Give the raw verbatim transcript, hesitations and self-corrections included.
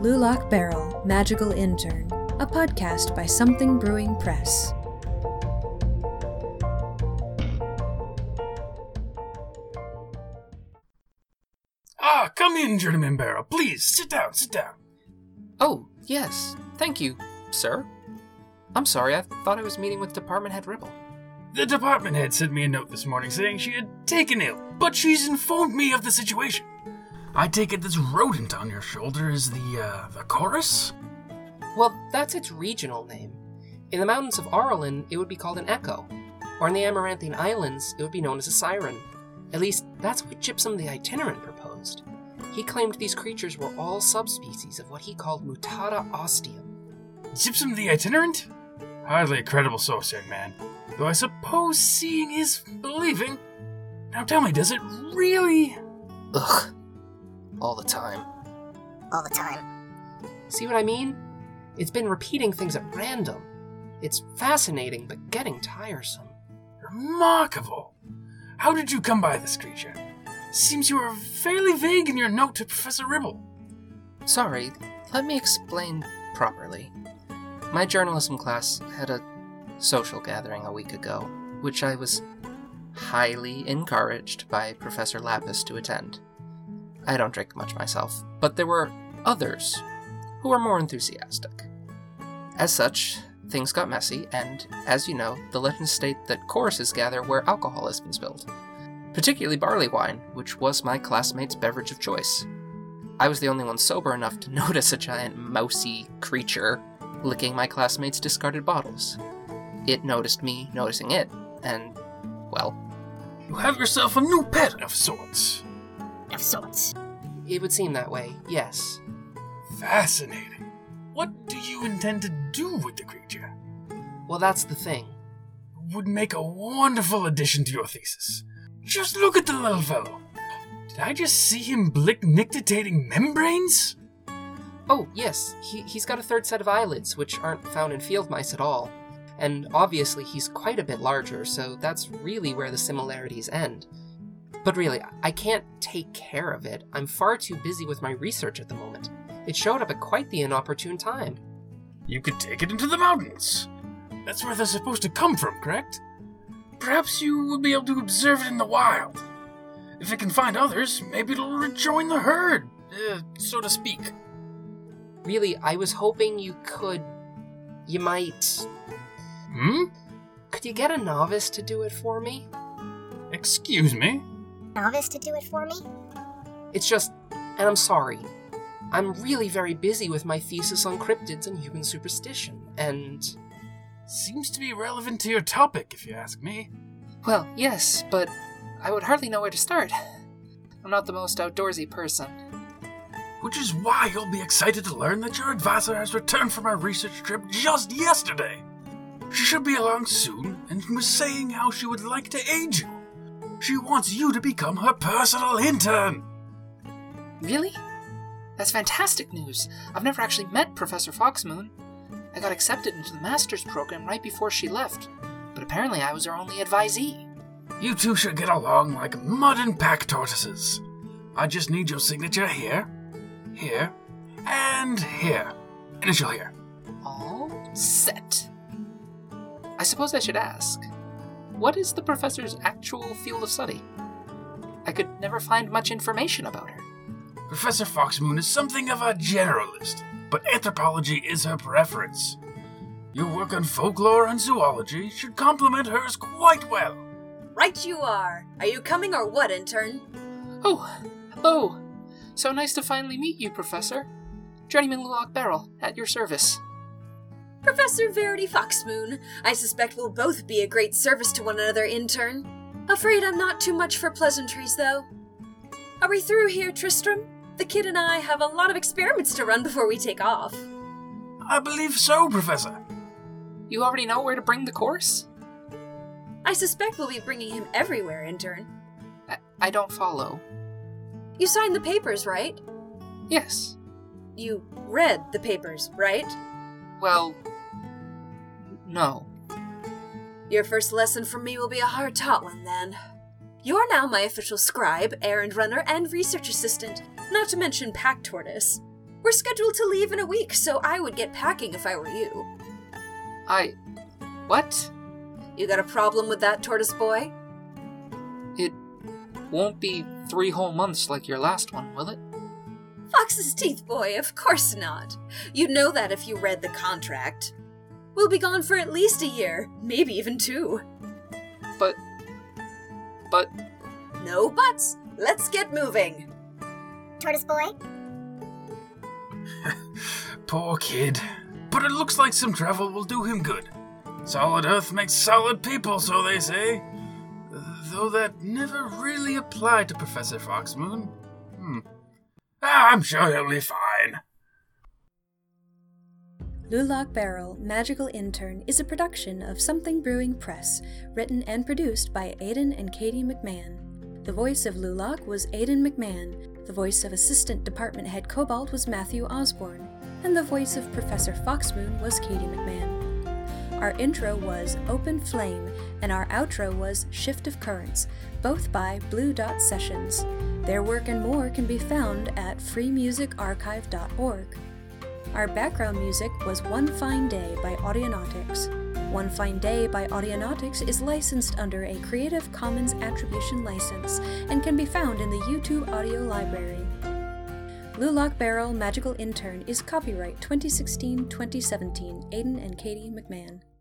Lulock Barrel, Magical Intern, a podcast by Something Brewing Press. Ah, come in, Journeyman Barrel. Please, sit down, sit down. Oh, yes. Thank you, sir. I'm sorry, I thought I was meeting with Department Head Ribble. The department head sent me a note this morning saying she had taken ill, but she's informed me of the situation. I take it this rodent on your shoulder is the, uh, the chorus? Well, that's its regional name. In the mountains of Arlen, it would be called an echo. Or in the Amaranthine Islands, it would be known as a siren. At least, that's what Gypsum the Itinerant proposed. He claimed these creatures were all subspecies of what he called Mutata ostium. Gypsum the Itinerant? Hardly a credible source, young man. Though I suppose seeing is believing. Now tell me, does it really... Ugh. All the time. All the time. See what I mean? It's been repeating things at random. It's fascinating, but getting tiresome. Remarkable. How did you come by this creature? Seems you were fairly vague in your note to Professor Ribble. Sorry, let me explain properly. My journalism class had a social gathering a week ago, which I was highly encouraged by Professor Lapis to attend. I don't drink much myself, but there were others who were more enthusiastic. As such, things got messy, and, as you know, the legends state that choruses gather where alcohol has been spilled. Particularly barley wine, which was my classmate's beverage of choice. I was the only one sober enough to notice a giant mousy creature licking my classmate's discarded bottles. It noticed me noticing it, and, well... You have yourself a new pet of sorts. Of sorts. It would seem that way, yes. Fascinating. What do you intend to do with the creature? Well, that's the thing. Would make a wonderful addition to your thesis. Just look at the little fellow. Did I just see him blick nictitating membranes? Oh, yes, he, he's got a third set of eyelids, which aren't found in field mice at all. And obviously he's quite a bit larger, so that's really where the similarities end. But really, I can't take care of it. I'm far too busy with my research at the moment. It showed up at quite the inopportune time. You could take it into the mountains. That's where they're supposed to come from, correct? Perhaps you would be able to observe it in the wild. If it can find others, maybe it'll rejoin the herd, uh, so to speak. Really, I was hoping you could... You might... Hmm? Could you get a novice to do it for me? Excuse me? Novice to do it for me? It's just... And I'm sorry. I'm really very busy with my thesis on cryptids and human superstition, and... Seems to be relevant to your topic, if you ask me. Well, yes, but I would hardly know where to start. I'm not the most outdoorsy person. Which is why you'll be excited to learn that your advisor has returned from her research trip just yesterday. She should be along soon, and was saying how she would like to aid you. She wants you to become her personal intern. Really? That's fantastic news. I've never actually met Professor Foxmoon. I got accepted into the master's program right before she left, but apparently I was her only advisee. You two should get along like mud and pack tortoises. I just need your signature here, here, and here. Initial here. All set. I suppose I should ask, what is the professor's actual field of study? I could never find much information about her. Professor Foxmoon is something of a generalist, but anthropology is her preference. Your work on folklore and zoology should complement hers quite well. Right you are. Are you coming or what, intern? Oh, hello. So nice to finally meet you, Professor. Journeyman Lulock Barrel, at your service. Professor Verity Foxmoon, I suspect we'll both be a great service to one another, intern. Afraid I'm not too much for pleasantries, though. Are we through here, Tristram? The kid and I have a lot of experiments to run before we take off. I believe so, Professor. You already know where to bring the course? I suspect we'll be bringing him everywhere, intern. I, I don't follow. You signed the papers, right? Yes. You read the papers, right? Well, no. Your first lesson from me will be a hard-taught one, then. You are now my official scribe, errand runner, and research assistant, not to mention pack tortoise. We're scheduled to leave in a week, so I would get packing if I were you. I... What? You got a problem with that, Tortoise Boy? It won't be three whole months like your last one, will it? Fox's Teeth Boy, of course not. You'd know that if you read the contract. We'll be gone for at least a year, maybe even two. But... But... No buts. Let's get moving. Tortoise Boy? Poor kid. But it looks like some travel will do him good. Solid earth makes solid people, so they say. Though that never really applied to Professor Foxmoon. Hmm. Ah, I'm sure he'll be fine. Lulak Barrel, Magical Intern is a production of Something Brewing Press, written and produced by Aidan and Katie McMahon. The voice of Lulak was Aidan McMahon, the voice of Assistant Department Head Cobalt was Matthew Osborne, and the voice of Professor Foxmoon was Katie McMahon. Our intro was Open Flame, and our outro was Shift of Currents, both by Blue Dot Sessions. Their work and more can be found at free music archive dot org. Our background music was One Fine Day by Audionautics. One Fine Day by Audionautics is licensed under a Creative Commons Attribution license and can be found in the YouTube audio library. Lulak Barrel Magical Intern is copyright twenty sixteen twenty seventeen, Aidan and Katie McMahon.